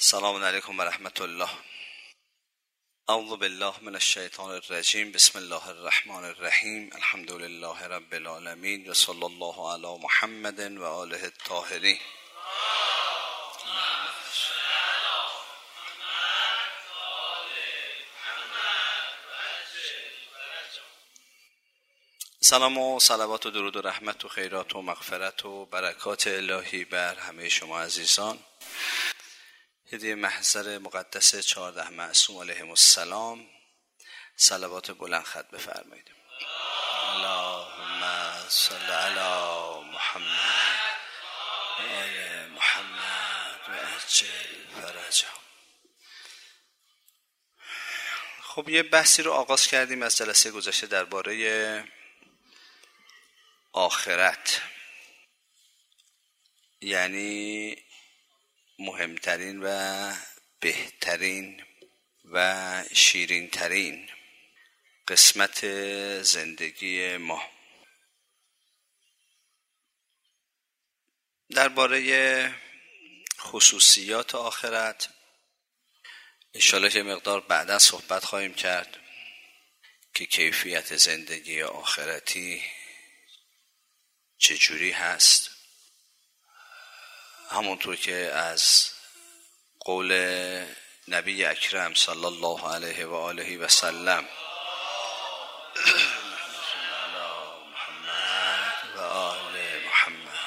السلام علیکم و رحمت الله. اعوذ بالله من الشیطان الرجیم. بسم الله الرحمن الرحیم. الحمد لله رب العالمین و صلی الله علی محمد و آله الطاهرین. سلام و صلوات و درود و رحمت و خیرات و مغفرت و برکات الهی بر همه شما عزیزان. هدیه محضر مقدس 14 معصوم علیهم السلام صلوات بلند خط بفرمایید. اللهم صل علی محمد و آل محمد و عجل فرجهم. خب یه بحثی رو آغاز کردیم از جلسه گذشته درباره آخرت، یعنی مهمترین و بهترین و شیرینترین قسمت زندگی ما. درباره خصوصیات آخرت انشالله که مقدار بعدا صحبت خواهیم کرد که کیفیت زندگی آخرتی چجوری هست. همونطور که از قول نبی اکرم صلی الله علیه و آله و سلم محمد و آل محمد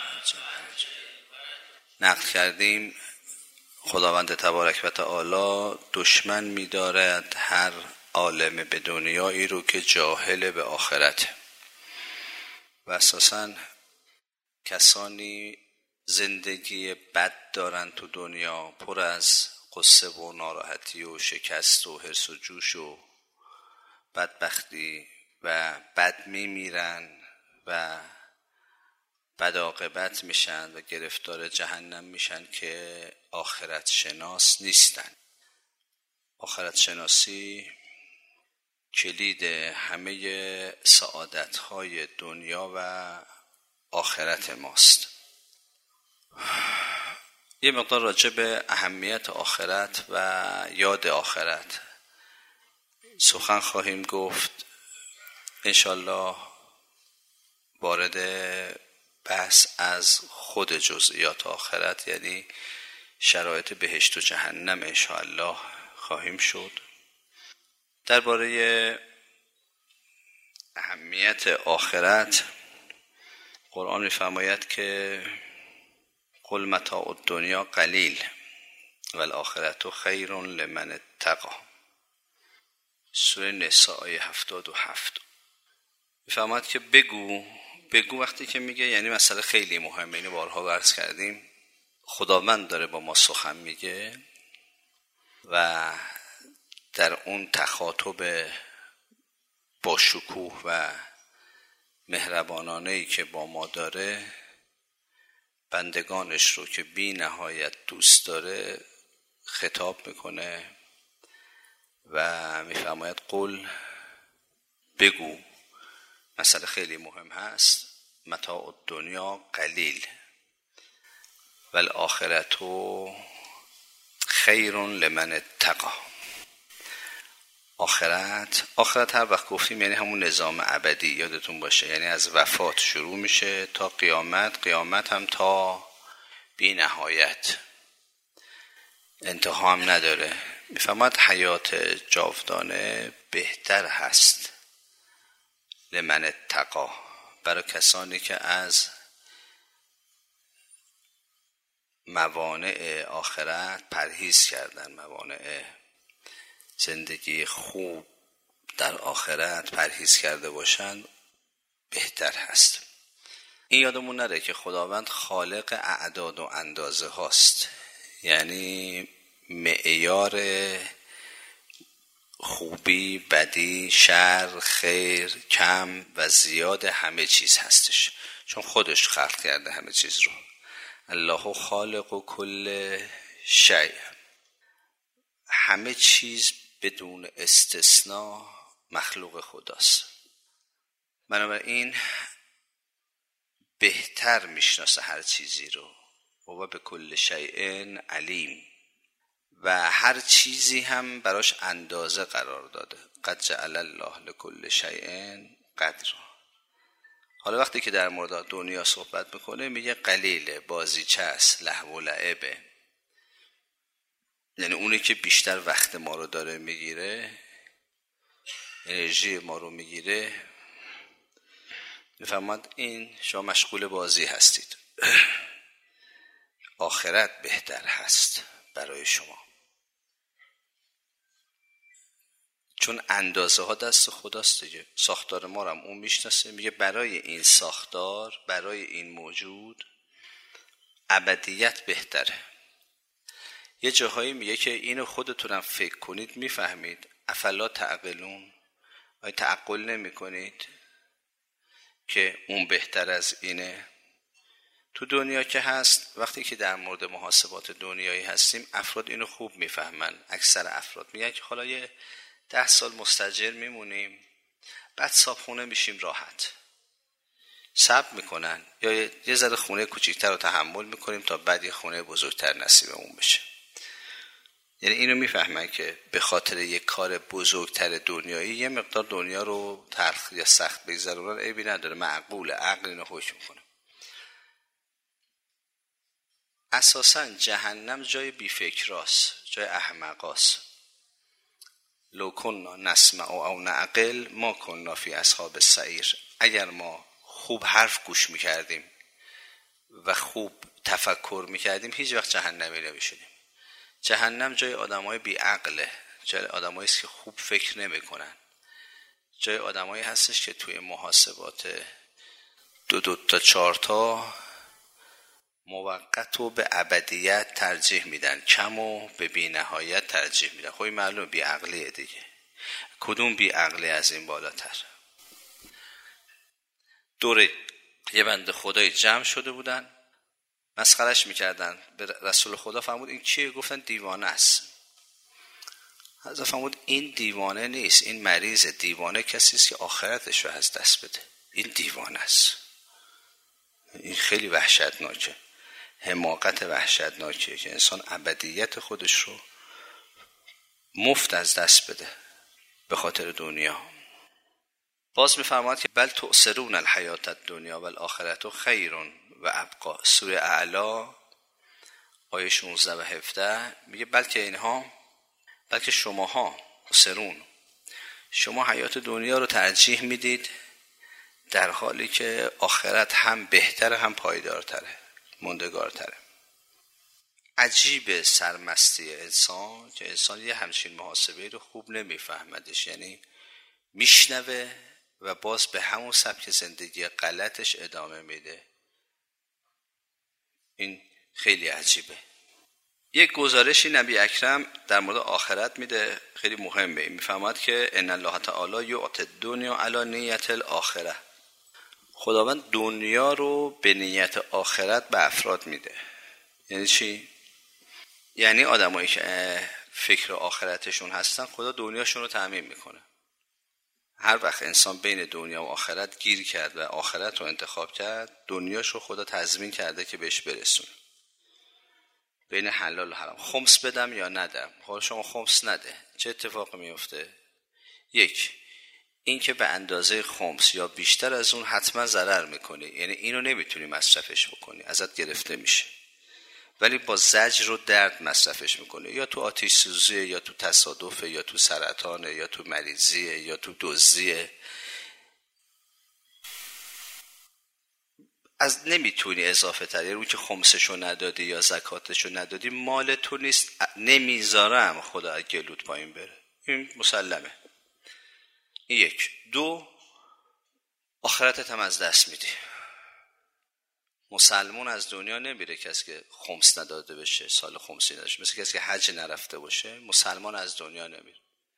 نقل کردیم، خداوند تبارک و تعالی دشمن می‌دارد هر عالم به دنیایی رو که جاهل به آخرت، و اساساً کسانی زندگی بد دارن تو دنیا، پر از قصه و ناراحتی و شکست و حرص و جوش و بدبختی و بد میمیرن و بد عاقبت میشن و گرفتار جهنم میشن که آخرت شناس نیستن. آخرت شناسی کلید همه سعادت‌های دنیا و آخرت ماست. یه مقدار راجع به اهمیت آخرت و یاد آخرت سخن خواهیم گفت. انشالله وارد بحث از خود جزئیات آخرت، یعنی شرایط بهشت و جهنم انشالله خواهیم شد. درباره اهمیت آخرت قرآن می‌فرماید که قل متاع الدنیا قلیل و الآخرة خیر لمن اتقی. سوره نساء آیه 77 می‌فرماید که بگو وقتی که میگه یعنی مسئله خیلی مهمه. اینو بارها عرض کردیم، خداوند داره با ما سخن میگه و در اون تخاطب با شکوه و مهربانانه‌ای که با ما داره، بندگانش رو که بی نهایت دوست داره خطاب میکنه و میفرماید قل بگو، مسئله خیلی مهم هست، متاع الدنیا قلیل و الآخرة خیر لمن اتقی. آخرت هر وقت گفتیم یعنی همون نظام ابدی، یادتون باشه، یعنی از وفات شروع میشه تا قیامت هم تا بی نهایت، انتها هم نداره. میفهمد حیات جاودانه بهتر هست لمن اتقی، برای کسانی که از موانع آخرت پرهیز کردن، موانع زندگی خوب در آخرت پرهیز کرده باشند بهتر هست. این یادمون نره که خداوند خالق اعداد و اندازه هاست، یعنی معیار خوبی، بدی، شر، خیر، کم و زیاد همه چیز هستش، چون خودش خلق کرده همه چیز رو. الله خالق کل شیء، همه چیز بدون استثناء مخلوق خداست. بنابراین بهتر میشناسه هر چیزی رو و به کل شیء علیم، و هر چیزی هم براش اندازه قرار داده. قد جعل الله لكل شیء قدر. حالا وقتی که در مورد دنیا صحبت میکنه میگه قلیله، بازیچه است، لهو و لعبه، یعنی اونی که بیشتر وقت ما رو داره میگیره، انرژی ما رو میگیره. میفهمد این شما مشغول بازی هستید، آخرت بهتر هست برای شما، چون اندازه ها دست خداست دیگه. ساختار ما رو هم اون میشناسه. میگه برای این ساختار، برای این موجود ابدیت بهتره. یه جاهایی میگه که اینو خودتونم فکر کنید میفهمید. افلا تعقلون، آیا تعقل نمی کنید که اون بهتر از اینه؟ تو دنیا که هست، وقتی که در مورد محاسبات دنیایی هستیم، افراد اینو خوب میفهمن. اکثر افراد میگن که حالا یه 10 سال مستاجر میمونیم، بعد صاحبخونه میشیم، راحت صبر میکنن، یا یه ذره خونه کوچیکتر رو تحمل میکنیم تا بعد یه خونه بزرگتر نصیبمون بشه. یعنی اینو میفهمن که به خاطر یک کار بزرگتر دنیایی یه مقدار دنیا رو تلخ یا سخت بگذرونن، عیبی نداره، معقوله، عقل اینو حکم میکنه. اساساً جهنم جای بیفکراست، جای احمقاست. لو کنا نسمع او نعقل ما کنا فی اصحاب السعیر. اگر ما خوب حرف گوش میکردیم و خوب تفکر میکردیم، هیچ وقت جهنمی نمیشدیم. جهنم جای آدمای بی عقله، جای آدمایی است که خوب فکر نمیکنن، جای آدمایی هستش که توی محاسبات 2 تا 4 تا موقت و به ابدیت ترجیح میدن، کم و به بی نهایت ترجیح میدن. خب این معلوم بی عقلیه دیگه. کدوم بی عقلی از این بالاتر؟ دوره یه بنده خدای جمع شده بودن، مسخرش میکردن. به رسول خدا فرمود این کیه؟ گفتن دیوانه است. حضرت فرمود این دیوانه نیست، این مریض. دیوانه کسی است که آخرتش رو از دست بده. این دیوانه است. این خیلی وحشتناکه، حماقت وحشتناکیه که انسان ابدیت خودش رو مفت از دست بده به خاطر دنیا. باز میفرماد که بل تؤثرون الحیات الدنیا والآخرة خیر و ابقا. سوره اعلی آیه 16 و 17 میگه بلکه شماها سرون، شما حیات دنیا رو ترجیح میدید، در حالی که آخرت هم بهتره، هم پایدارتره، ماندگارتره. عجیب سرمستی انسان که انسان یه همچین محاسبه رو خوب نمیفهمدش، یعنی میشنوه و باز به همون سبک زندگی غلطش ادامه میده. این خیلی عجیبه. یک گزارشی نبی اکرم در مورد آخرت میده، خیلی مهمه. میفهمد که ان الله تعالی یعطی الدنیا علی نیت الاخره. خداوند دنیا رو به نیت آخرت به افراد میده. یعنی چی؟ یعنی آدمایی که فکر آخرتشون هستن، خدا دنیاشون رو تأمین میکنه. هر وقت انسان بین دنیا و آخرت گیر کرد و آخرت رو انتخاب کرد، دنیاش رو خدا تضمین کرده که بهش برسونه. بین حلال و حرام، خمس بدم یا ندم. حالا شما خمس نده، چه اتفاقی میفته؟ یک، این که به اندازه خمس یا بیشتر از اون حتما ضرر میکنی، یعنی اینو نمیتونی مصرفش بکنی، ازت گرفته میشه. ولی با زجر و درد مصرفش میکنه، یا تو آتش سوزیه، یا تو تصادفه، یا تو سرطانه، یا تو مریضیه، یا تو دزدیه. از نمیتونی اضافه تر، یعنی اون که خمسشو ندادی یا زکاتشو ندادی مال تو نیست، نمیذارم خدا از گلوت پایین بره. این مسلمه. این یک. دو، آخرتت هم از دست میدی. مسلمون از دنیا نمیره کسی که خمس نداده بشه، سال خمسی نداشته، مثل کسی که حج نرفته باشه. مسلمان از دنیا نمیره.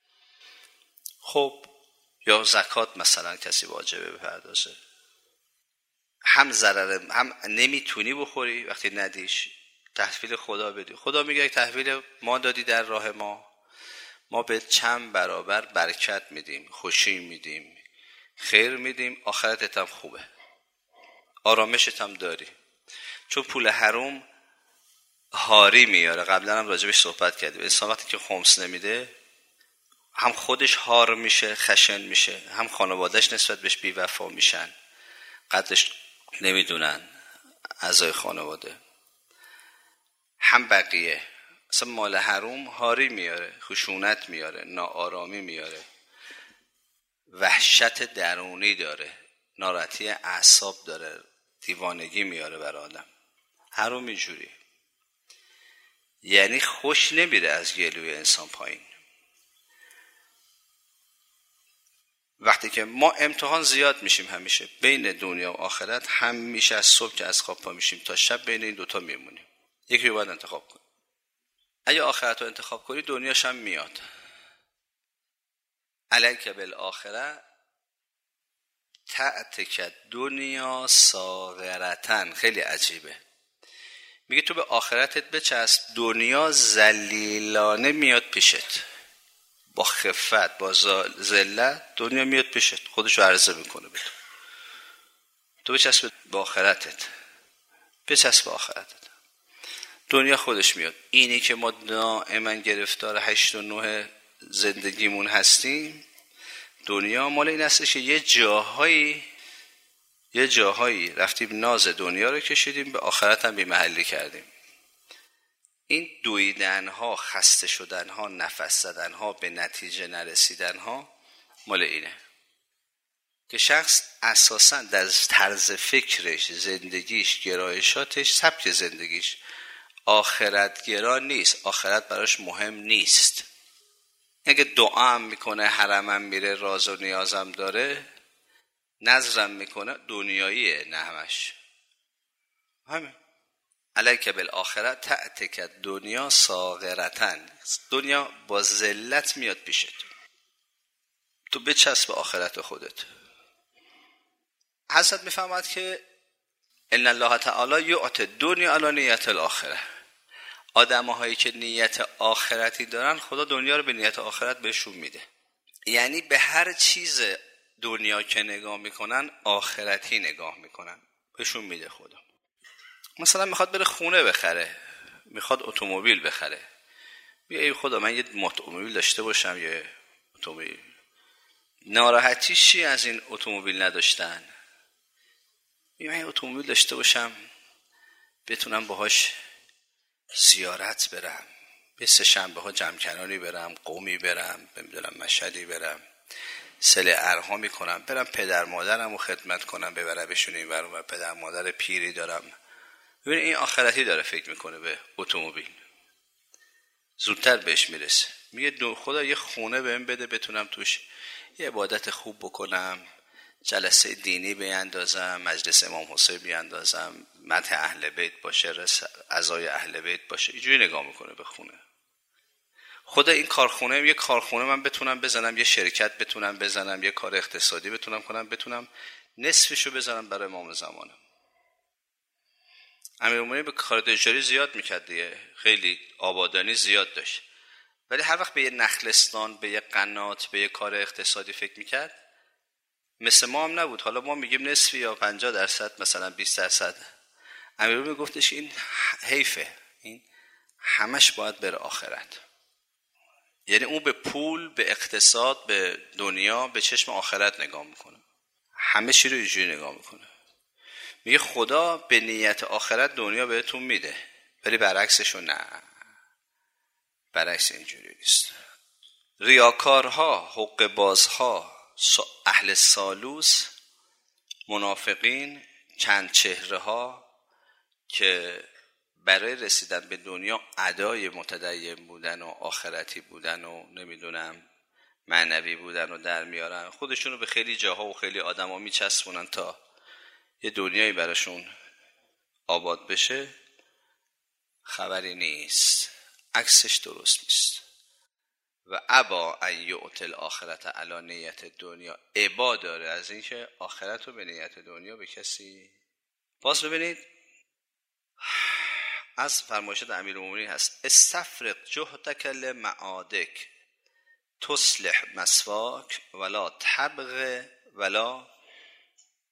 خب یا زکات مثلا کسی واجبه بپردازه، هم ضرر، هم نمیتونی بخوری، وقتی ندیش تحویل خدا بدی. خدا میگه تحویل ما دادی در راه ما به چند برابر برکت میدیم، خوشی میدیم، خیر میدیم، آخرتت هم خوبه، آرامشت هم داری. چون پول حرام هاری میاره. قبلا هم راجبش صحبت کردیم. انسان وقتی که خمس نمیده هم خودش هار میشه، خشن میشه، هم خانوادهش نسبت بهش بی‌وفا میشن، قدرش نمیدونن اعضای خانواده، هم بقیه. مثلا مال حروم هاری میاره، خشونت میاره، ناآرامی میاره، وحشت درونی داره، ناراحتی اعصاب داره، دیوانگی میاره بر آدم. حروم اینجوری، یعنی خوش نمیره از گلوی انسان پایین. وقتی که ما امتحان زیاد میشیم همیشه بین دنیا و آخرت، همیشه از صبح که از خواب پا میشیم تا شب بین این دوتا میمونیم. یکی رو باید انتخاب کنیم. اگه آخرت رو انتخاب کنی دنیاش هم میاد. علیک بالآخره تأتک دنیا صاغرتن. خیلی عجیبه. میگه تو به آخرتت بچسب، دنیا ذلیلانه میاد پیشت، با خفت، با ذلت دنیا میاد پیشت، خودشو عرضه میکنه به تو بچسب به آخرتت، بچسب به آخرتت، دنیا خودش میاد. اینی که ما دائما گرفتار 8 و 9 زندگیمون هستیم، دنیا مال این هستش که یه جاهایی رفتیم ناز دنیا رو کشیدیم، به آخرت هم بی‌محلی کردیم. این دویدن ها، خسته شدن ها، نفس زدن ها، به نتیجه نرسیدن ها مال اینه که شخص اساساً در طرز فکرش، زندگیش، گرایشاتش، سبک زندگیش آخرت گرا نیست، آخرت براش مهم نیست. اگه دعا هم میکنه، حرمم میره، راز و نیازم داره، نظرم میکنه، دنیاییه نه همش. همین علیک بالآخره تأتک دنیا صاغرتن. دنیا با ذلت میاد پیشت، تو بچسب به آخرت خودت. حضرت میفهمد که ان الله تعالی یعطی دنیا علی نیت الاخره. آدم‌هایی که نیت آخرتی دارن، خدا دنیا رو به نیت آخرت بهشون میده. یعنی به هر چیز دنیا که نگاه میکنن آخرتی نگاه میکنن، بهشون میده خدا. مثلا میخواد بره خونه بخره، میخواد اتومبیل بخره، میگه ای خدا من یه اتومبیل داشته باشم، یه اتومبیل. ناراحتی چی از این اتومبیل نداشتن؟ میگه من یه اتومبیل داشته باشم بتونم باهاش زیارت برم، به سه شنبه ها جمکنانی برم، قومی برم، نمیدونم مشهدی برم، صله ارحامی کنم، برم پدر مادرم رو خدمت کنم، ببرم بهشون این ور اون ور. پدر مادر پیری دارم. ببین این آخرتی داره فکر میکنه به اتومبیل، زودتر بهش میرسه. میگه خدا یه خونه بهم بده بتونم توش یه عبادت خوب بکنم، جلسه دینی بیاندازم، مجلس امام حسین بیاندازم، مدح اهل بیت باشه، عزای اهل بیت باشه. اینجوری نگاه میکنه به خونه. خدا این کارخونه، یه کارخونه من بتونم بزنم، یه شرکت بتونم بزنم، یه کار اقتصادی بتونم کنم، بتونم نصفشو بزنم برای امام زمانم. امیرالمومنین به کار تجاری زیاد میکرد دیگه، خیلی آبادانی زیاد داشت، ولی هر وقت به یه نخلستان، به یه قنات، به یه کار اقتصادی فکر میکرد، مثل ما هم نبود. حالا ما میگیم نصفی یا 50%، مثلا 20%. امیرالمومنین گفتش این حیفه، این همش باید بره آخرت. یعنی اون به پول، به اقتصاد، به دنیا به چشم آخرت نگاه میکنه، همه چی رو اینجوری نگاه میکنه. میگه خدا به نیت آخرت دنیا بهتون میده، ولی برعکسشو نه، برعکس اینجوری نیست. ریاکارها، حق بازها، اهل سالوس، منافقین، چند چهره ها که برای رسیدن به دنیا ادای متدین بودن و آخرتی بودن و نمیدونم معنوی بودن و در میارن، خودشونو به خیلی جاها و خیلی آدم ها میچسبونن تا یه دنیایی براشون آباد بشه. خبری نیست، عکسش درست نیست. و ابا ان یؤتی الاخرة علی نیت دنیا، ابا داره از اینکه آخرت رو به نیت دنیا به کسی. باز ببینید از فرمایشات امیرالمومنین هست استفرغ جهدک لمعادک تصلح مسواک ولا تبغ ولا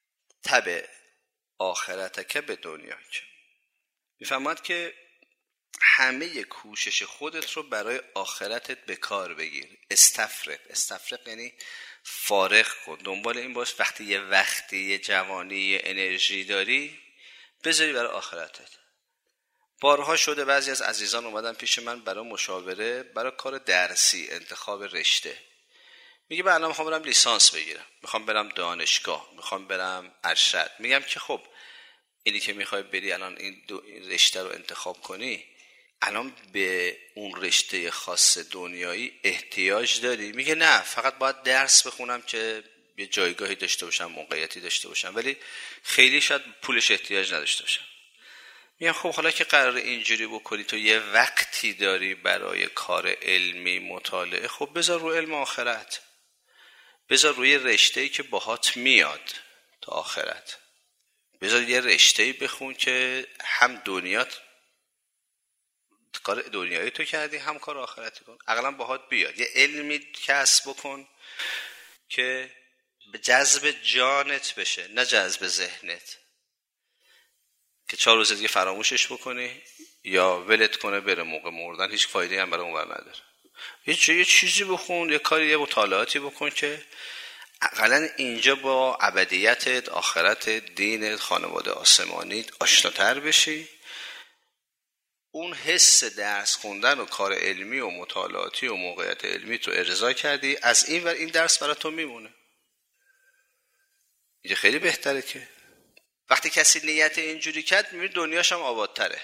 تبع آخرتک به دنیاک. میفهمد که همه کوشش خودت رو برای آخرتت به کار بگیر. استفرق یعنی فارغ کن، دنبال این باش وقتی یه جوانی یه انرژی داری بذاری برای آخرتت. بارها شده بعضی از عزیزان اومدن پیش من برای مشاوره برای کار درسی، انتخاب رشته. میگه من الان میخوام برم لیسانس بگیرم، میخوام برم دانشگاه، میخوام برم ارشد. میگم که خب اینی که میخوای بری الان این رشته رو انتخاب کنی، الان به اون رشته خاص دنیایی احتیاج داری؟ میگه نه، فقط باید درس بخونم که یه جایگاهی داشته باشم، موقعیتی داشته باشم، ولی خیلی شاید پولش احتیاج نداشته باشم. میگم خب حالا که قرار اینجوری بکنی، تو یه وقتی داری برای کار علمی مطالعه، خب بذار روی علم آخرت، بذار روی رشته‌ای که باهات میاد تا آخرت، بذار یه رشته‌ای بخون که هم دنیات کار دنیایی تو کردی هم کار آخرتی کن، اقلا باهات بیاد. یه علمی کسب بکن که جذب جانت بشه، نه جذب ذهنت، که 4 روز دیگه فراموشش بکنی یا ولت کنه بره، موقع مردن هیچ فایده‌ای هم برای اون نداره. یه چیزی بخون، یه کاری، یه مطالعاتی بکن که اقلا اینجا با ابدیتت، آخرت، دینت، خانواده آسمانیت آشناتر بشی. اون حس درس خوندن و کار علمی و مطالعاتی و موقعیت علمی تو ارضا کردی، از این ور این درس برای تو میمونه. اینجا خیلی بهتره که وقتی کسی نیت اینجوری کرد، میبینی دنیاش هم آبادتره،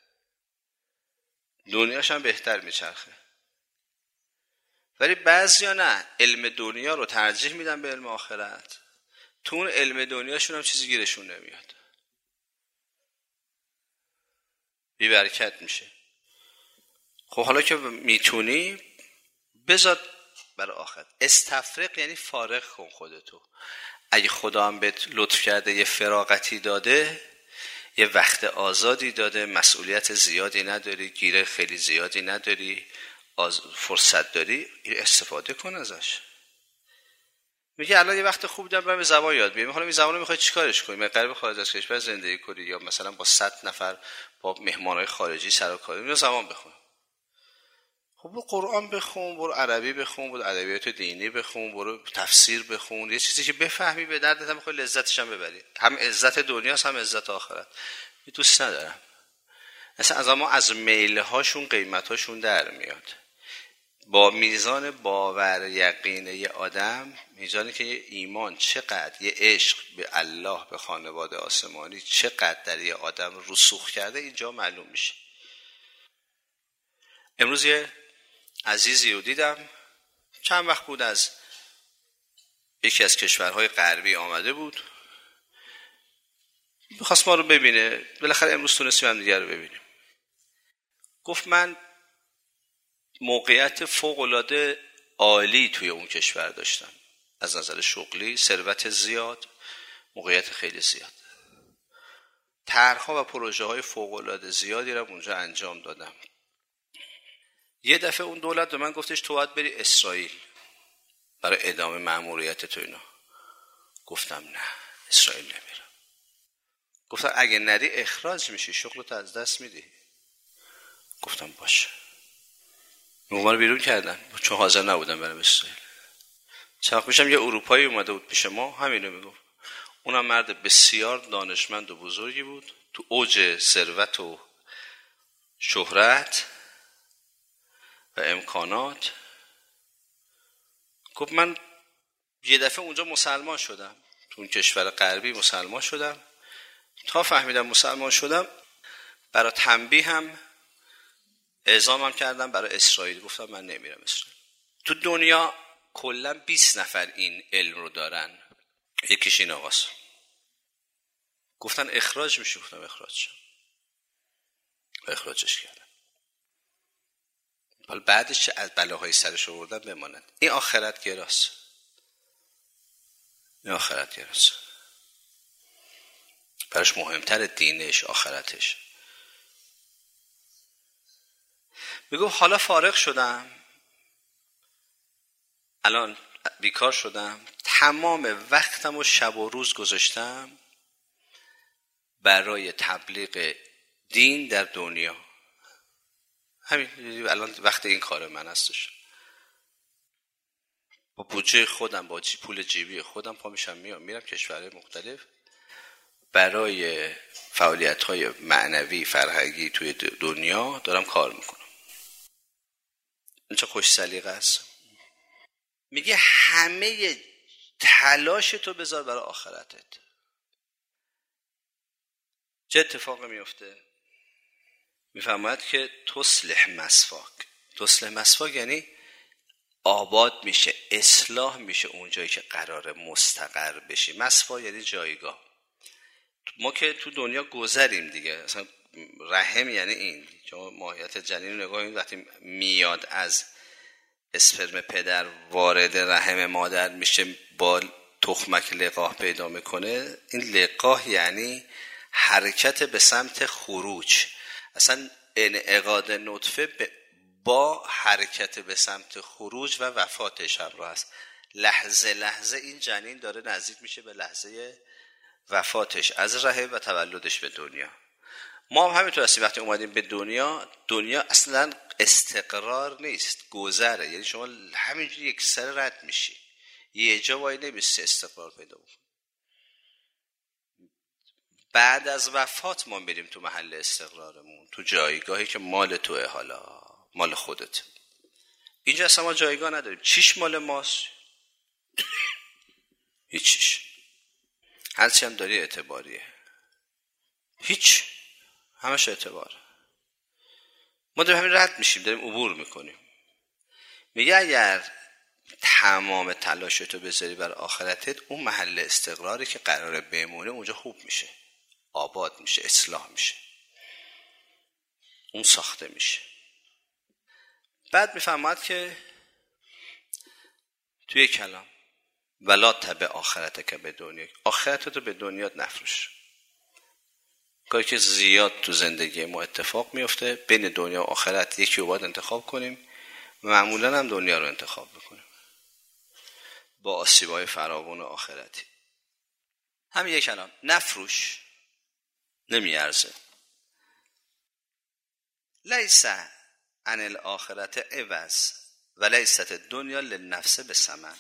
دنیاش هم بهتر میچرخه. ولی بعضیا نه، علم دنیا رو ترجیح میدن به علم آخرت، تو اون علم دنیاشون هم چیزی گیرشون نمیاد، بی برکت میشه. خب حالا که میتونی بذار برای آخرت. استفرق یعنی فارغ کن خودتو. اگه خدا هم بهت لطف کرده یه فراغتی داده، یه وقت آزادی داده، مسئولیت زیادی نداری، گیره خیلی زیادی نداری، فرصت داری، استفاده کن ازش. میگه الان یه وقت خوب دارم برم زبان یاد بگیرم. حالا این زبانو میخوای چیکارش کنی؟ مقرب خارج از کشور زندگی کنی یا مثلا با 100 نفر با مهمانای خارجی سر و کار یا زبان بخون؟ خب برو قرآن بخون، برو عربی بخون، برو ادبیات دینی بخون، برو تفسیر بخون، یه چیزی که بفهمی به دردت هم بخوری، لذتش هم ببری. هم عزت دنیاست هم عزت آخرت. دوست ندارم مثلا از ما از میل هاشون قیمت هاشون در میاد. با میزان باور یقین یه آدم، میزانی که یه ایمان چقدر، یه عشق به الله، به خانواده آسمانی چقدر در یه آدم رسوخ کرده، اینجا معلوم میشه. امروز یه عزیزی رو دیدم، چند وقت بود از یکی از کشورهای غربی آمده بود، میخواست ما رو ببینه. بالاخره امروز تونستیم هم دیگر رو ببینیم. گفت من موقعیت فوق‌العاده عالی توی اون کشور داشتم، از نظر شغلی، ثروت زیاد، موقعیت خیلی زیاد، طرح‌ها و پروژه‌های فوق‌العاده زیادی رو اونجا انجام دادم. یه دفعه اون دولت به من گفتش تو باید بری اسرائیل برای ادامه مأموریت تو اینا. گفتم نه، اسرائیل نمیرم. گفتم اگه نری اخراج میشی، شغلت از دست میدی. گفتم باشه. من بیرون کردن چون حاضر نبودم برم اسرائیل. چند وقت پیشم یه اروپایی اومده بود پیش ما، همینو میگفت. اونم مرد بسیار دانشمند و بزرگی بود، تو اوج ثروت و شهرت و امکانات. گفت من یه دفعه اونجا مسلمان شدم، تو اون کشور غربی مسلمان شدم. تا فهمیدم مسلمان شدم، برای تنبیه هم اعزامم کردم برای اسرائیل. گفتم من نمیرم اسرائیل. تو دنیا کلا 20 نفر این علم رو دارن، یکیش این آقاست. گفتن اخراج میشی، گفتم اخراج شم. اخراجش کردم. حالا بعدش از بلاهای سرش آوردن بماند. این آخرت گراست. این آخرت گراست. براش مهمتر دینش، آخرتش. میگم حالا فارغ شدم، الان بیکار شدم، تمام وقتم و شب و روز گذاشتم برای تبلیغ دین در دنیا. همین الان وقت این کار من هستش. با بودجه خودم، با پول جیبی خودم پا میشم میرم کشورهای مختلف برای فعالیت‌های معنوی فرهنگی توی دنیا دارم کار میکنم. این چه خوش سلیقه است. میگه همه تلاش تو بذار برای آخرتت. چه اتفاقی میفته؟ میفهمد که تصلح مسواک یعنی آباد میشه، اصلاح میشه اون جایی که قراره مستقر بشی. مسوا یعنی جایگاه. ما که تو دنیا گذریم دیگه، اصلا رحم یعنی این. چون ماهیت جنین رو نگاه کنید، وقتی میاد از اسپرم پدر وارد رحم مادر میشه با تخمک لقاح پیدا میکنه، این لقاح یعنی حرکت به سمت خروج. اصلا انعقاد نطفه با حرکت به سمت خروج و وفاتش همراه است. لحظه لحظه این جنین داره نزدیک میشه به لحظه وفاتش از رحم و تولدش به دنیا. ما هم همینطور هستیم. وقتی اومدیم به دنیا اصلا استقرار نیست، گذره. یعنی شما همینجوری یک سر رد میشی، یه جا وای نمیستی استقرار پیدا بکنی. بعد از وفات ما بریم تو محل استقرارمون، تو جایگاهی که مال توه، حالا مال خودت. اینجا اصلا ما جایگاه نداریم. چیش مال ماست؟ هیچیش. هرچی هم داری اعتباریه. هیچ، همش اعتبار. ما داریم همین رد میشیم، داریم عبور میکنیم. میگه اگر تمام تلاشتو بذاری برای آخرتت، اون محل استقراری که قراره بمونه اونجا خوب میشه، آباد میشه، اصلاح میشه، اون ساخته میشه. بعد میفهمد که توی کلام ولا تبع آخرتک به دنیا، آخرتتو به دنیا نفروش. کاری که زیاد تو زندگی ما اتفاق میفته، بین دنیا و آخرت یکی رو باید انتخاب کنیم، معمولا هم دنیا رو انتخاب میکنیم با آسیب‌های فراوان آخرتی. همین یک کلام، نفروش، نمیارزه. لیس عن الاخرت عوض و لیست الدنیا للنفس بثمن.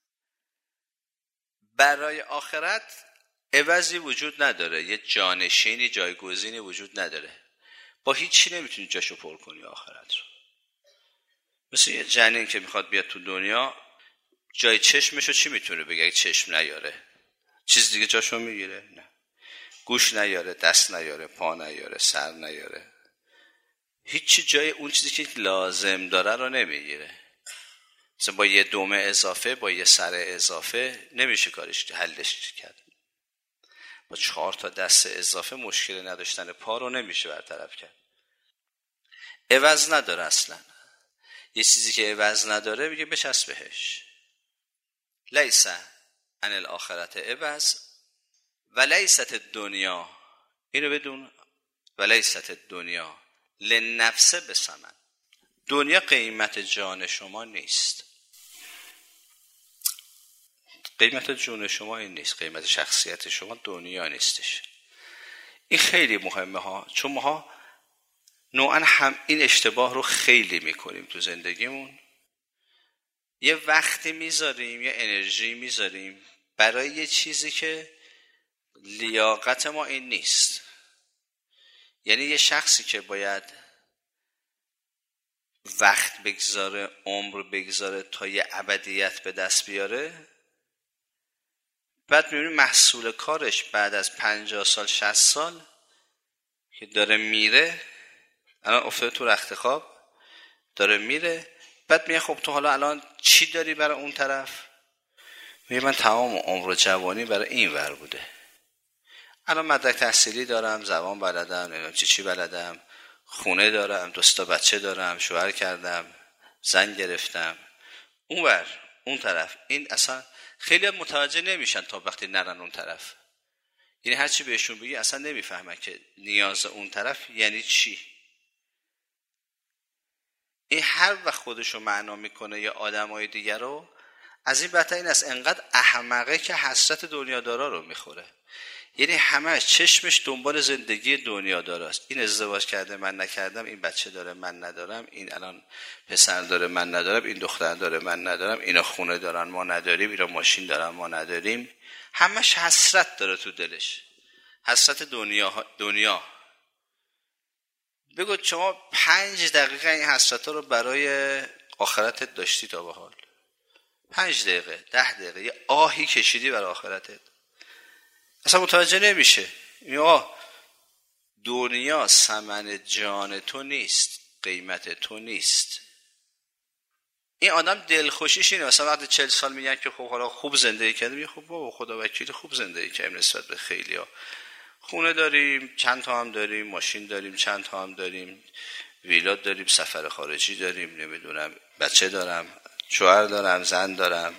برای آخرت عوضی وجود نداره، یه جانشینی، جایگزینی وجود نداره. با هیچی نمیتونی جاشو پر کنی آخرت رو. مثل یه جنین که میخواد بیاد تو دنیا، جای چشمشو چی میتونه بگه؟ چشم نیاره، چیز دیگه جاشو میگیره؟ نه. گوش نیاره، دست نیاره، پا نیاره، سر نیاره، هیچی جای اون چیزی که لازم داره رو نمیگیره. مثلا با یه دمه اضافه، با یه سر اضافه نمیشه کارش حلش کرد. با 4 تا دست اضافه مشکل نداشتن پا رو نمیشه برطرف کرد. عوض نداره اصلا. یه چیزی که عوض نداره میگه بچسب بهش. لیس عن الاخرت عوض و لیست الدنیا، اینو بدون، و لیست الدنیا لنفس بثمن. دنیا قیمت جان شما نیست. قیمت جون شما این نیست، قیمت شخصیت شما دنیا نیستش. این خیلی مهمه ها، چون ما نوعا هم این اشتباه رو خیلی میکنیم تو زندگیمون. یه وقتی میذاریم، یه انرژی میذاریم برای یه چیزی که لیاقت ما این نیست. یعنی یه شخصی که باید وقت بگذاره، عمر بگذاره تا یه ابدیت به دست بیاره، بعد میبینی محصول کارش بعد از 50 سال 60 سال که داره میره، الان افتاده تو رخت خواب داره میره، بعد میگه خب تو حالا الان چی داری برای اون طرف؟ میگه من تمام عمر و جوانی برای این ور بوده. الان مدرک تحصیلی دارم، زبان بلدم، نمیدونم چی بلدم، خونه دارم، 2 تا بچه دارم، شوهر کردم، زن گرفتم. اون ور، اون طرف، این اصلا خیلی متوجه نمیشن تا وقتی نرن اون طرف. یعنی هرچی بهشون بگی اصلا نمیفهمن که نیاز اون طرف یعنی چی. این هر وقت خودشو معنا میکنه یا آدمای دیگر رو، از این بدتر این است، انقدر احمقه که حسرت دنیادارا رو میخوره. یعنی همش چشمش دنبال زندگی دنیا داره. این ازدواج کرده من نکردم، این بچه داره من ندارم، این الان پسر داره من ندارم، این دختر داره من ندارم، اینا خونه دارن ما نداریم، اینا ماشین دارن ما نداریم. همش حسرت داره تو دلش، حسرت دنیا. بگو شما 5 دقیقه این حسرت رو برای آخرتت داشتی تا به حال؟ 5 دقیقه 10 دقیقه یه آهی کشیدی برای آخرتت؟ اصلا متوجه نمیشه. دنیا ثمن جان تو نیست، قیمت تو نیست. این آدم دلخوشیش اینه مثلا وقتی 40 سال میگن که خب حالا خوب زندگی کردیم، میگه خب بابا خدا وکیلی خوب زندگی کردیم نسبت به خیلیا. خونه داریم، چند تا هم داریم، ماشین داریم، چند تا هم داریم، ویلا داریم، سفر خارجی داریم، نمیدونم بچه دارم، شوهر دارم، زن دارم.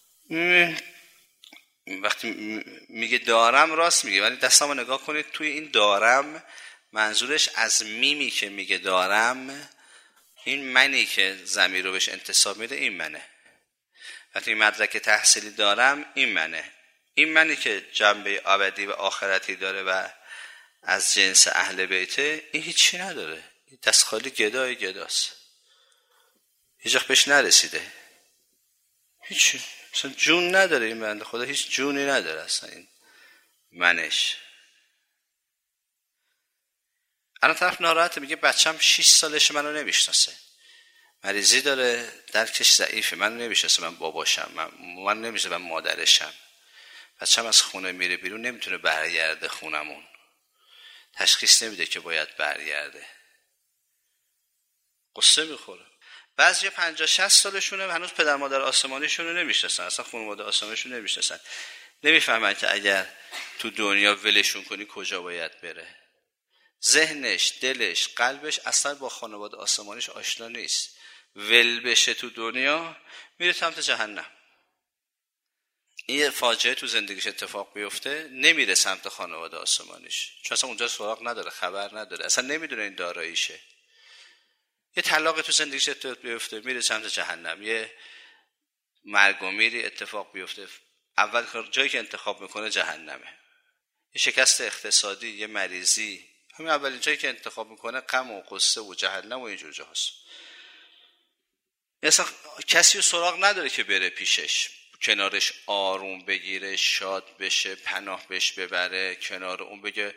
وقتی میگه دارم راست میگه، ولی دستمو نگاه کنید توی این دارم منظورش از میمی که میگه دارم، این منی که ضمیر رو بهش انتساب میده این منه. وقتی مدرک تحصیلی دارم این منه، این منی که جنبه ابدی و آخرتی داره و از جنس اهل بیته. این هیچی نداره، دست خالی گداست، هیچ وقت بهش نرسیده، هیچی، اصلا جون نداره این بنده خدا، هیچ جونی نداره اصلا این منش. الان طرف ناراحته، میگه بچم 6 سالشه منو نمیشناسه، مریضی داره، درکش ضعیفه، منو نمیشناسه، من باباشم، من نمیشه، من مادرشم. بچم از خونه میره بیرون نمیتونه برگرده خونمون، تشخیص نمیده که باید برگرده، قصه میخوره. بعضی 50-60 سالشونه هنوز پدر مادر آسمانیشون رو نمیشناسن، اصلا خانواده آسمانیشون رو نمیشناسن، نمیفهمن که اگر تو دنیا ولشون کنی کجا باید بره. ذهنش، دلش، قلبش اصلا با خانواده آسمانیش آشنا نیست. ول بشه تو دنیا میره سمت جهنم. این فاجعه تو زندگیش اتفاق بیفته نمیره سمت خانواده آسمانیش، چون اصلا اونجا سراغ نداره، خبر نداره، اصلا نمیدونه این داراییشه. یه طلاق تو زندگیش اتفاق بیفته میره سمت جهنم. یه مرگ و میری اتفاق بیفته اول جایی که انتخاب میکنه جهنمه. یه شکست اقتصادی، یه مریضی، همین اولین جایی که انتخاب میکنه غم و قصه و جهنم و اینجور جاست. اصلا کسی رو سراغ نداره که بره پیشش، کنارش آروم بگیره، شاد بشه، پناه بهش ببره، کنار اون بگه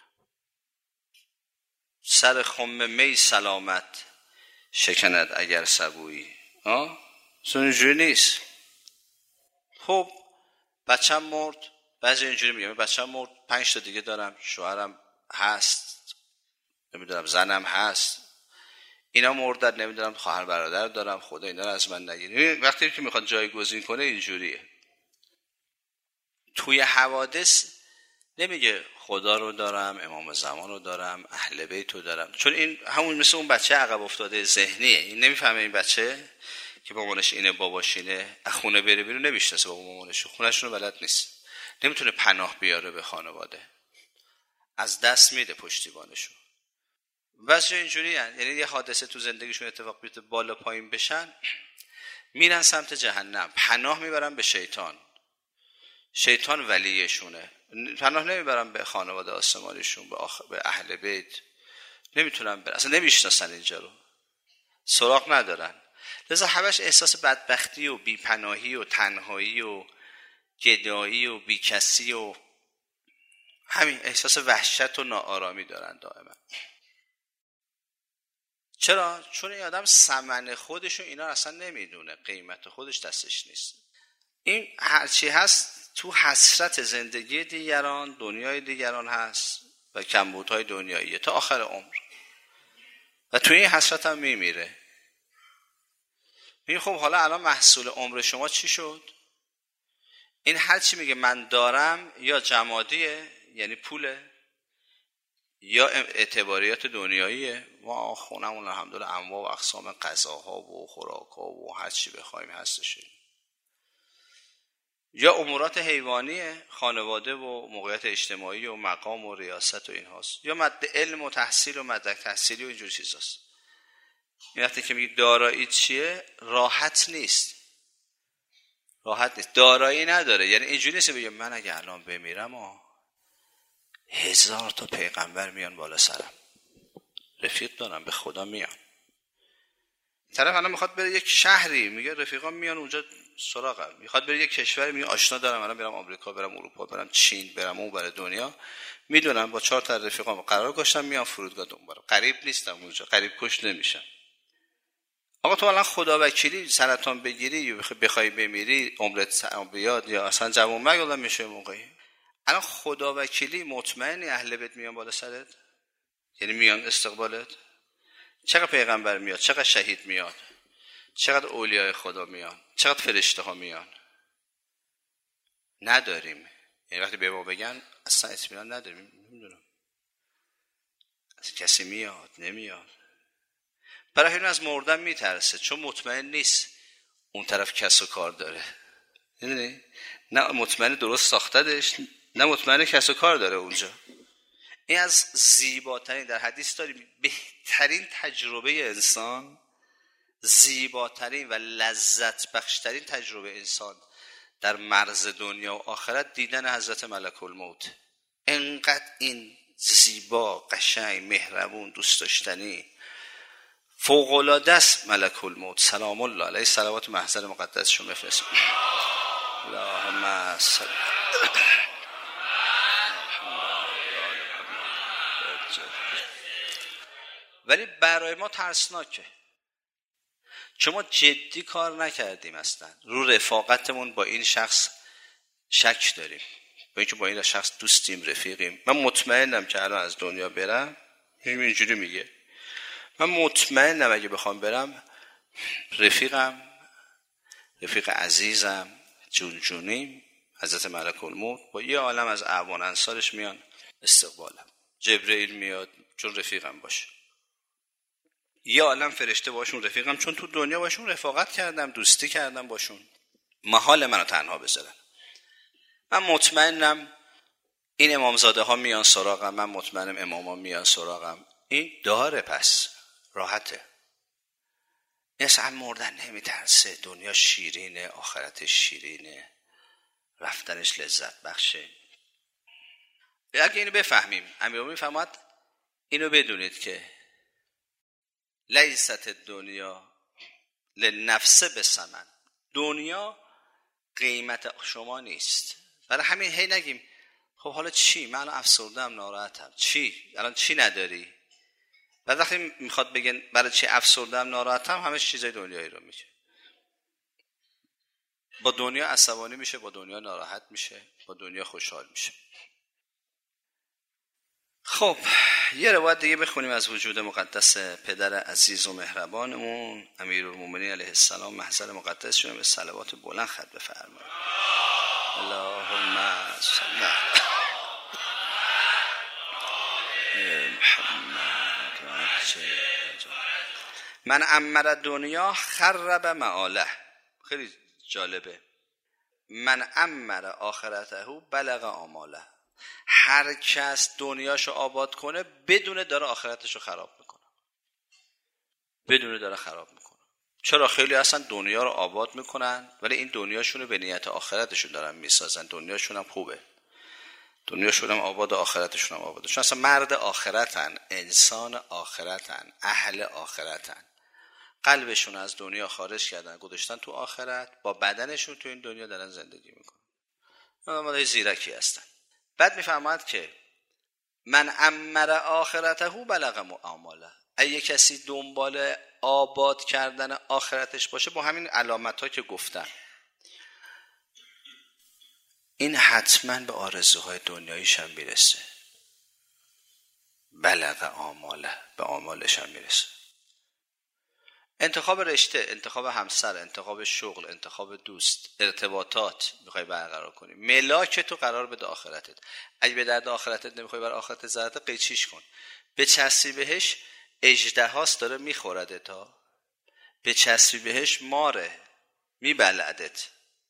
سر خم می سلامت شکند اگر سبویی. اینجوری نیست. خب بچم مرد، بعضی اینجوری میگم بچم مرد، 5 تا دیگه دارم، شوهرم هست، نمیدونم زنم هست، اینا مردن، نمیدونم خواهر برادر دارم، خدا اینا رو از من نگیره. وقتی که میخواد جایگزین کنه اینجوریه. توی حوادث نمیگه خدا رو دارم، امام زمان رو دارم، اهل بیت رو دارم، چون این همون مثل اون بچه عقب افتاده ذهنیه. این نمیفهمه این بچه که مامانش اینه باباش اینه، از خونه بره بیرون نمیشناسه بابا مامانش، خونه‌شون رو بلد نیست، نمیتونه پناه بیاره به خانواده، از دست میده پشتیبانشو. بس اینجوری یعنی یه حادثه تو زندگیشون اتفاق بیفته بالا پایین بشن میرن سمت جهنم، پناه میبرن به شیطان. شیطان ولیشونه، پناه نمیبرن به خانواده آسمانیشون، به اهل بیت نمیتونن برن، اصلا نمیشناسن اینجا رو، سراغ ندارن. لذا همش احساس بدبختی و بیپناهی و تنهایی و گدایی و بیکسی و همین احساس وحشت و ناآرامی دارن دائما. چرا؟ چون این آدم ثمن خودش و اینا اصلا نمیدونه، قیمت خودش دستش نیست. این هرچی هست تو حسرت زندگی دیگران، دنیای دیگران هست و کمبودهای دنیاییه تا آخر عمر و توی این حسرت هم میمیره. میگه خب حالا الان محصول عمر شما چی شد؟ این هر چی میگه من دارم یا جمادیه یعنی پوله یا اعتباریات دنیاییه، ما خونمون الحمدلله انواع و اقسام غذاها و خوراک‌ها و هر چی بخوایم هستش، یا امورات حیوانیه، خانواده و موقعیت اجتماعی و مقام و ریاست و این هاست، یا مد علم و تحصیل و مدرک تحصیلی و اینجور چیز هست. این وقتی که میگه دارایی چیه، راحت نیست، دارایی نداره. یعنی اینجوری نیست بگه من اگه الان بمیرم 1000 تا پیغمبر میان بالا سرم، رفیق دارم، به خدا میان. طرف الان میخواد بره یک شهری، میگه رفیقام میان اونجا سراغم. میخواد بره یک کشوری، میگه آشنا دارم، الان برم آمریکا، برم اروپا، برم چین، برم اون بره دنیا، میدونم با 4 تا رفیقام قرار گذاشتم میان فرودگاه دنبالم. قریب نیستم اونجا، قریب کش نمیشم. آقا تو الان خدا وکیلی سرطان بگیری یا بخوای بمیری، عمرت بیاد یا اصلا جوون مرگ میشه موقعی. الان خدا وکیلی مطمئنی اهل بیت میان بالا سرت؟ یعنی میان استقبالت؟ چقدر پیغمبر میاد، چقدر شهید میاد، چقدر اولیای خدا میان، چقدر فرشته ها میان؟ نداریم. یعنی وقتی به ما بگن اصلا اطمینان نداریم. نمیدونم کسی میاد نمیاد. برای این از مردن میترسه، چون مطمئن نیست اون طرف کس و کار داره. میدونی؟ نه مطمئن درست ساختدش، نه مطمئن کس و کار داره اونجا. این از زیباترین، در حدیث داریم بهترین تجربه انسان، زیباترین و لذت بخشترین تجربه انسان در مرز دنیا و آخرت دیدن حضرت ملک الموت. انقدر این زیبا، قشنگ، مهربون، دوست داشتنی، فوق‌العاده است ملک الموت. سلام الله علیه، صلوات محضر مقدس شما بفرستید. اللهم صل. ولی برای ما ترسناکه، چون ما جدی کار نکردیم، اصلا رو رفاقتمون با این شخص شک داریم، با اینکه با این شخص دوستیم، رفیقیم. من مطمئنم که الان از دنیا برم، اینجوری میگه، من مطمئنم اگه بخوام برم رفیق عزیزم، جونیم حضرت ملک الموت با یه عالم از اعوان انصارش میان استقبالم. جبرئیل میاد چون رفیقم باشه، یه عالم فرشته باشون رفیقم، چون تو دنیا باشون رفاقت کردم، دوستی کردم باشون، محال منو تنها بذارن. من مطمئنم این امامزاده ها میان سراغم، من مطمئنم اماما میان سراغم. این داره، پس راحته. این اصلا مردن نمیترسه، دنیا شیرینه، آخرتش شیرینه، رفتنش لذت بخشه. اگه اینو بفهمیم، امیرالمومنین فرمود اینو بدونید که لیست دنیا لنفس بثمن، دنیا قیمت شما نیست. برای همین هی نگیم خب حالا چی، من الان افسردم، ناراحتم، چی الان چی نداری؟ بعد وقتی میخواد بگن برای چی افسردم ناراحتم، همه چیزای دنیایی رو میگه. با دنیا عصبانی میشه، با دنیا ناراحت میشه، با دنیا خوشحال میشه. خب یه روایت دیگه بخونیم از وجود مقدس پدر عزیز و مهربانمون امیرالمومنین علیه السلام، محضر مقدس شما به صلوات بلند ختم بفرمایید. اللهم صل من عمر دنیا خرب معاله. خیلی جالبه. من عمر آخرته بلغ آماله. هر کس دنیاشو آباد کنه بدونه داره آخرتشو خراب میکنه، بدونه داره خراب میکنه. چرا خیلی اصلا دنیا رو آباد میکنن ولی این دنیاشونو به نیت آخرتشون دارن میسازن. دنیاشون هم خوبه، دنیاشون هم آباد، آخرتشون هم آباده، چون اصلا مرد آخرتن، انسان آخرتن، اهل آخرتن. قلبشون از دنیا خارج کردن، گذاشتن تو آخرت، با بدنشون تو این دنیا دارن زندگی میکنن. مالای زیرکی هستن. بعد میفرماید که من عمر آخرته بلغ آماله. اگه کسی دنبال آباد کردن آخرتش باشه با همین علامت‌ها که گفتن، این حتما به آرزوهای دنیاییش هم میرسه. بلغ آماله، به آمالش هم میرسه. انتخاب رشته، انتخاب همسر، انتخاب شغل، انتخاب دوست، ارتباطات میخوای برقرار کنی، ملاک تو قرار بده آخرتت. اگه به درد آخرتت نمیخوای، بر آخرتت ضررت، قیچیش کن. به چسبی بهش اژدهاست داره میخورده، تا به چسبی بهش ماره میبلدت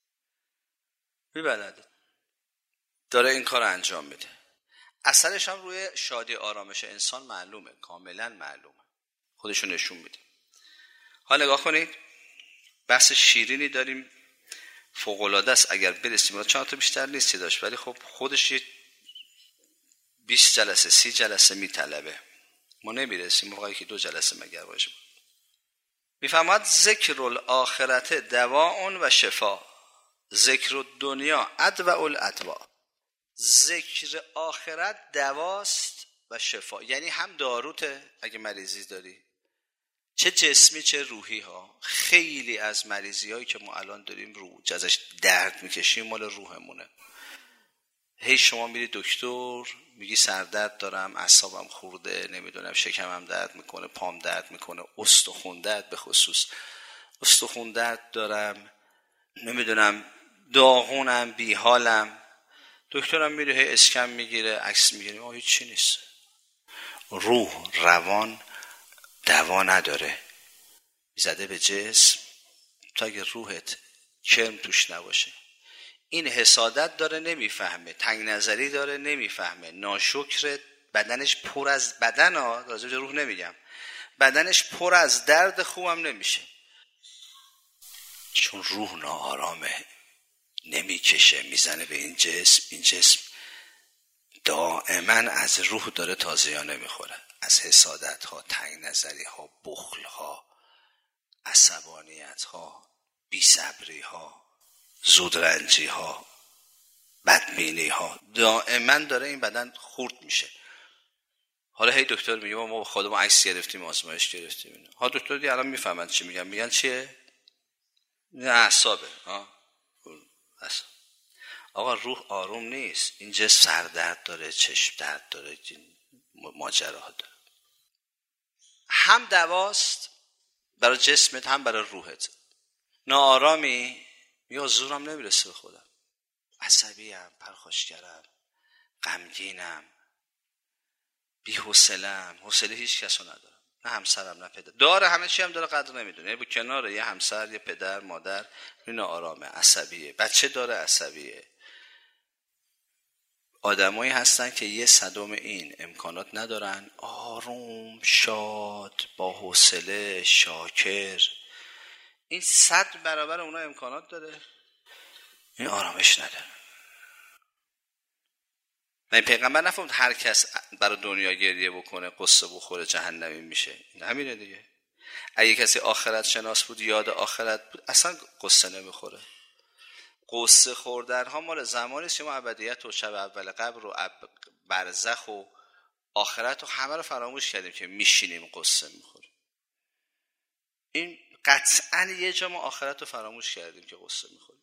داره این کار انجام میده. اثرش هم روی شادی آرامش انسان معلومه، کاملا معلومه، خودشون نشون میده. حالا نگاه کنید، بحث شیرینی داریم، فوق‌العاده است. اگر برسیم 4 تا بیشتر نیستی داشت، ولی خب خودش یه 20 جلسه 30 جلسه میطلبه، ما نمیرسیم موقعی که 2 جلسه مگر باشه. میفهمد ذکر الاخرت دواء و شفا، ذکر الدنیا ادوء الادواء. ذکر آخرت دواست و شفا، یعنی هم داروته اگه مریضی داری، چه جسمی چه روحی ها. خیلی از مریضی هایی که ما الان داریم رو ازش درد میکشیم مال روحمونه. هی شما میری دکتر میگی سردرد دارم، اعصابم خورده، نمیدونم شکمم درد میکنه، پام درد میکنه، استخوان درد، به خصوص استخوان درد دارم، نمیدونم داغونم، بیحالم. دکترم میره هی اسکن میگیره، عکس میگیره، هیچ چی نیست. روح روان دوا نداره، زده به جسم. تا اگه روحت کرم توش نباشه، این حسادت داره نمیفهمه، تنگ نظری داره نمیفهمه، ناشکر، بدنش پر از بدن ها، راجع به روح نمیگم، بدنش پر از درد، خوبم نمیشه چون روح ناآرامه، نمیکشه، میزنه به این جسم. این جسم دائما از روح داره تازیانه میخوره، از حسادت ها، تنگ نظری ها، بخل ها، عصبانیت ها، بی صبری ها، زودرنجی ها، بدبینی ها، دائما داره این بدن خورد میشه. حالا هی دکتر میگه ما خودمون عکس گرفتیم، آزمایش گرفتیم. ها دکتر دیگه الان میفهمن چی میگن، میگن چیه؟ نه اعصابه. اعصاب. آقا روح آروم نیست، این جسم سردرد داره، چشم درد داره، ماجراها داره. هم دواست برای جسمت هم برای روحت. ناآرامی، یا زورم نمیرسه به خودم، عصبیم، پرخاشگرم، غمگینم، بی‌حوصله‌ام، حوصله هیچ کسو ندارم، نه همسرم نه پدر، داره همه چی هم داره قدر نمیدونه، یعنی با کنار یه همسر یه پدر مادر ناآرامه، عصبیه، بچه داره عصبیه. آدمایی هستن که 1/100 این امکانات ندارن، آروم، شاد، با حوصله، شاکر. این 100 برابر اونا امکانات داره، این آرامش نداره. من پیغمبر نفهمد هر کس برای دنیا گریه بکنه قصه بخوره جهنمی میشه، این همینه دیگه. اگه کسی آخرت شناس بود، یاد آخرت بود، اصلا قصه نمیخوره. قصه خوردن ها مال زمانی است که ما ابدیت و شب اول قبر و برزخ و آخرت و همه رو فراموش کردیم که میشینیم قصه میخوریم. این قطعا یه جا ما آخرت رو فراموش کردیم که قصه میخوریم.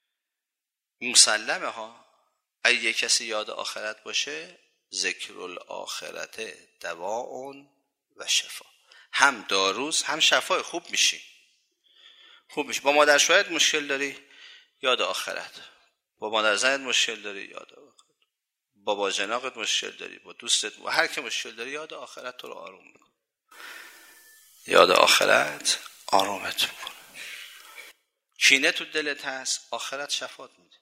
مسلمه ها. اگه یه کسی یاد آخرت باشه، ذکر الاخرت دواء و شفا، هم داروز هم شفای، خوب میشی. با مادر شوهرت مشکل داری، یاد آخرت. با مادر زنت مشکل داری، یاد آخرت. با جناقت مشکل داری، با دوستت، با هر که مشکل داری، یاد آخرت تو رو آروم میکنه. یاد آخرت آرومت میکنه. کینه تو دلت هست، آخرت شفات میده.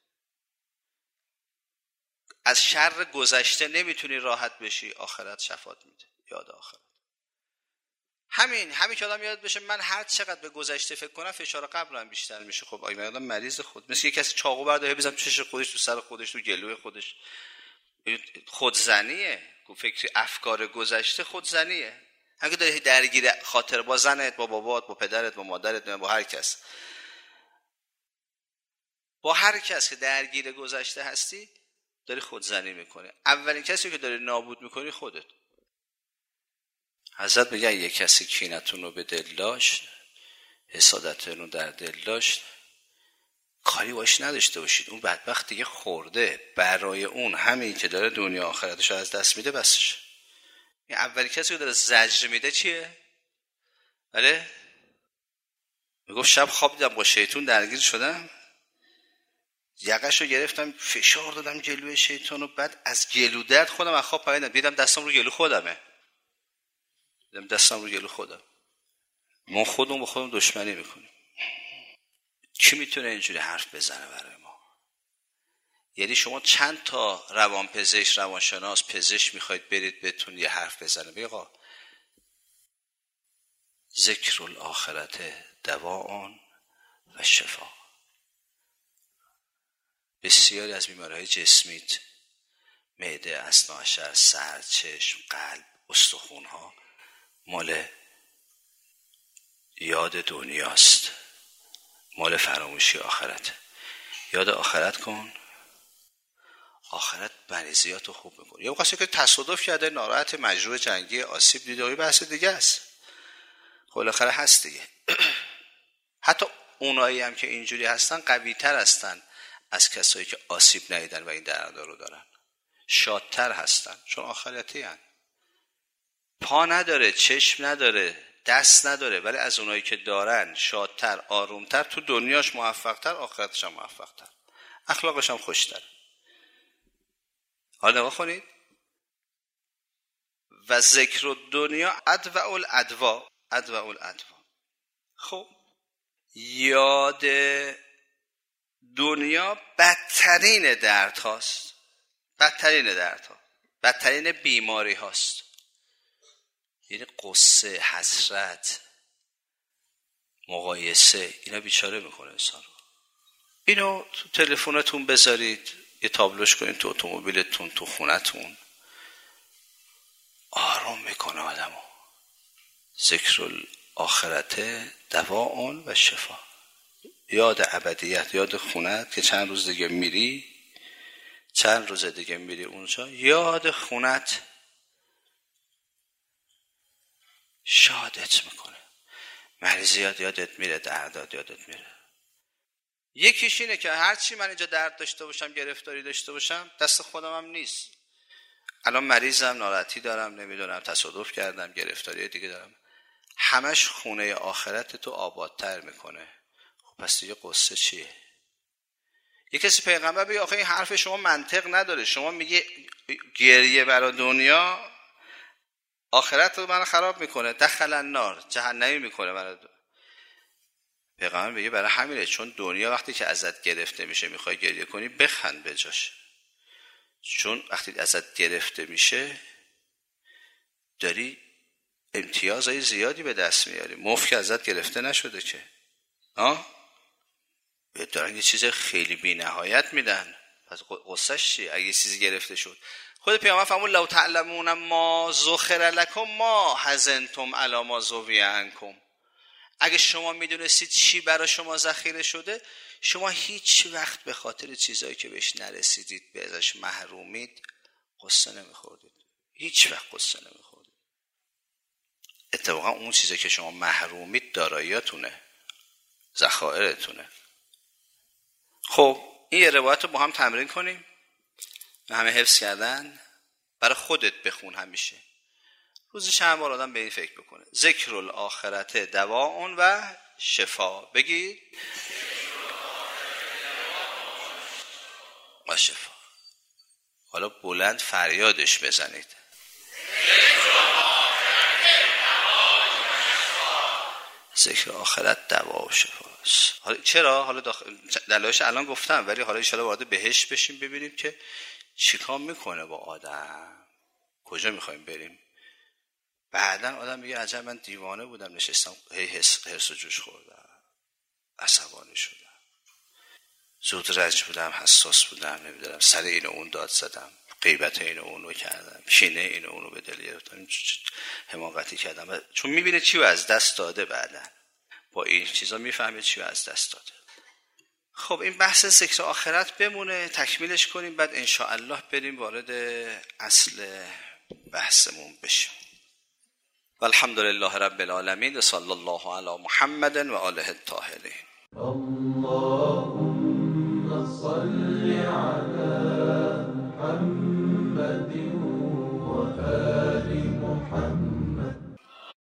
از شر گذشته نمیتونی راحت بشی، آخرت شفات میده. یاد آخرت. همین که آدم یاد بشه من هر چقدر به گذشته فکر کنم فشار قبرم بیشتر میشه. خب آدم مریض خود، مثل یه کسی چاقو برداره بزنه تو چش خودش، تو سر خودش، تو گلوی خودش. خودزنیه. فکر افکار گذشته خودزنیه. اگه داری درگیر خاطر با زنت، با بابات، با پدرت، با مادرت، با هر کس که درگیر گذشته هستی، داری خودزنی میکنی. اولین کسی که داری نابود میکنی خودت. حضرت میگه یک کسی کینتون رو به دل داشت، حسادتتون رو در دل داشت، کاری باش نداشته باشید، اون بدبخت دیگه خورده. برای اون همین که داره دنیا آخرتش رو از دست میده بسش. این اولی کسی که داره زجر میده چیه؟ بله؟ میگفت شب خواب دیدم با شیطون درگیر شدم، یقش رو گرفتم فشار دادم جلوی شیطان و بعد از گلو درد خودم از خواب پریدم، دیدم دستم رو گلو خودمه. ما خودمون با خودمون دشمنی میکنیم. کی میتونه اینجوری حرف بزنه برای ما؟ یعنی شما چند تا روانپزشک، روانشناس، پزشک میخواید برید بهتون یه حرف بزنه، بگه آقا ذکر الاخرت دواء و شفا. بسیاری از بیماری‌های جسمیت معده، اثناعشر، سر، چشم، قلب، استخوان‌ها مال یاد دنیاست، مال فراموشی آخرت. یاد آخرت کن، آخرت مریضیاتو خوب میکنه. یا کسی که تصادف کرده، ناراحت، مجروح، جنگی، آسیب دیده، این بحث دیگه است. خب بالاخره هست دیگه. حتی اونایی هم که اینجوری هستن قوی تر هستن از کسایی که آسیب ندیدن و این دردا رو دارن، شادتر هستن، چون آخرتی هستن. پا نداره، چشم نداره، دست نداره، ولی از اونایی که دارن شادتر، آرومتر، تو دنیاش موفقتر، آخرتش هم موفقتر، اخلاقش هم خوشتر. حالا نگاه کنید، و ذکر الدنیا ادوع الادوا. خب یاد دنیا بدترین درد هاست، بدترین بیماری هاست. یعنی قصه، حسرت، مقایسه، اینا بیچاره میکنه انسان رو. اینو تو تلفنتون بذارید، یه تابلوش کنید تو اتومبیلتون، تو خونتون، آرام میکنه آدمو. ذکر الاخرت دواء و شفا. یاد ابدیت، یاد خونت که چند روز دیگه میری، چند روز دیگه میری اونجا، یاد خونت شادت میکنه. مریضیات یادت میره، دردات یادت میره. یکیش اینه که هرچی من اینجا درد داشته باشم، گرفتاری داشته باشم، دست خودم هم نیست. الان مریضم، ناراحتی دارم، نمیدونم تصادف کردم، گرفتاری دیگه دارم، همش خونه آخرت تو آبادتر میکنه. خب پس دیگه قصه چیه؟ یه کسی پیغمبر بگه آخه این حرف شما منطق نداره، شما میگه گریه برای دنیا آخرت رو من خراب میکنه، دخل النار، جهنمی میکنه برای پیغمبر بگه برای همینه، چون دنیا وقتی که ازت گرفته میشه میخوای گریه کنی، بخند بجاش. چون وقتی ازت گرفته میشه داری امتیازهای زیادی به دست میاری، مفت که ازت گرفته نشده که دارن یه چیز خیلی بی نهایت میدن. پس قصهش چیه اگه چیزی گرفته شد؟ خود پیامبر فرمود لو تعلمون ما ذخر لکم ما حزنتم علی ما ذوی عنکم. اگه شما میدونستید چی برای شما ذخیره شده، شما هیچ وقت به خاطر چیزایی که بهش نرسیدید، به ازش محرومید، قصه نمیخوردید. هیچ وقت قصه نمیخوردید. اتفاقا اون چیزی که شما محرومید داراییاتونه، ذخایرتونه. خب این یه روایت رو با هم تمرین کنیم. همه حفظ کردن؟ برای خودت بخون همیشه. روزی چند بار آدم به این فکر بکنه. ذکر الاخرت دواء و شفا. بگید و شفا. حالا بلند فریادش بزنید. ذکر آخرت دوا و شفاست. حالا چرا؟ حالا دلایلش الان گفتم، ولی حالا ان شاءالله وارد بهش بشیم ببینیم که چیکار میکنه با آدم، کجا میخوایم بریم. بعدن آدم میگه عجب من دیوانه بودم، نشستم هی حرص و جوش خوردم، عصبانی شدم، زود رنج بودم، حساس بودم، نمیدونم سر این و اون داد زدم، غیبت این و اونو کردم، کینه این و اونو به دل گرفتم، حماقتی کردم. چون میبینه چی رو از دست داده، بعدن با این چیزا میفهمه چی رو از دست داده. خب این بحث ذکر آخرت بمونه، تکمیلش کنیم، بعد انشاءالله بریم وارد اصل بحثمون بشیم. والحمدلله رب العالمین و صلی الله علی محمد و آله الطاهرین.